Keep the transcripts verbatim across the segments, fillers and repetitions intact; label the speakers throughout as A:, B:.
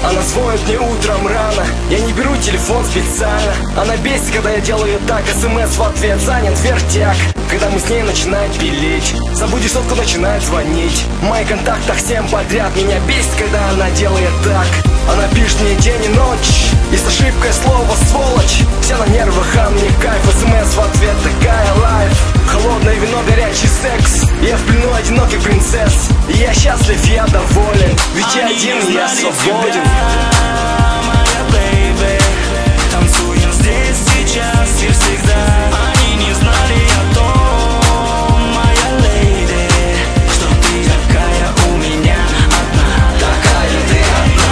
A: Она звонит мне утром рано, я не беру телефон специально. Она бесит, когда я делаю так, смс в ответ занят вертяк. Когда мы с ней начинаем пилить, забудешь сотку, начинает звонить. В моих контактах всем подряд, меня бесит, когда она делает так. Она пишет мне день и ночь, и с ошибкой слово сволочь. Вся на нервах, а мне кайф, смс в ответ такая лайф. Холодное вино, горячий секс, я в плену одиноких принцесс. И я счастлив, я доволен, ведь я один, я свободен.
B: Моя бэйби, танцуем здесь, сейчас и всегда. Они не знали о том, моя леди, что ты такая у меня одна.
A: Такая ты одна.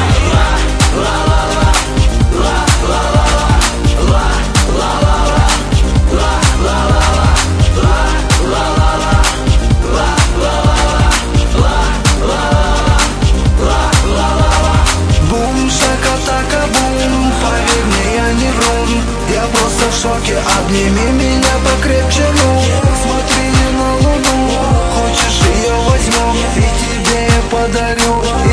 C: В шоке, обними меня покрепче, ну смотри на луну, хочешь ее возьму и тебе я подарю.